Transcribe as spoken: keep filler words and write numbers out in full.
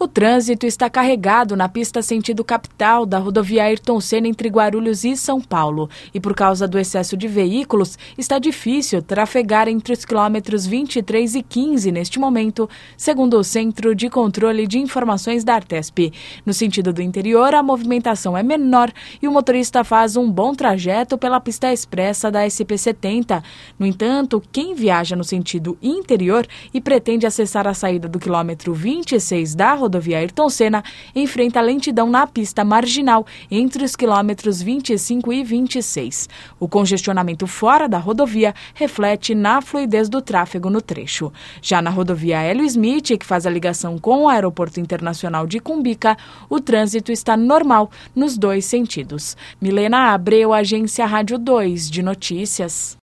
O trânsito está carregado na pista sentido capital da rodovia Ayrton Senna entre Guarulhos e São Paulo. E por causa do excesso de veículos, está difícil trafegar entre os quilômetros vinte e três e quinze neste momento, segundo o Centro de Controle de Informações da Artesp. No sentido do interior, a movimentação é menor e o motorista faz um bom trajeto pela pista expressa da S P setenta. No entanto, quem viaja no sentido interior e pretende acessar a saída do quilômetro vinte e seis da rodovia rodovia Ayrton Senna enfrenta lentidão na pista marginal entre os quilômetros vinte e cinco e vinte e seis. O congestionamento fora da rodovia reflete na fluidez do tráfego no trecho. Já na rodovia Hélio Smith, que faz a ligação com o Aeroporto Internacional de Cumbica, o trânsito está normal nos dois sentidos. Milena Abreu, Agência Rádio dois de Notícias.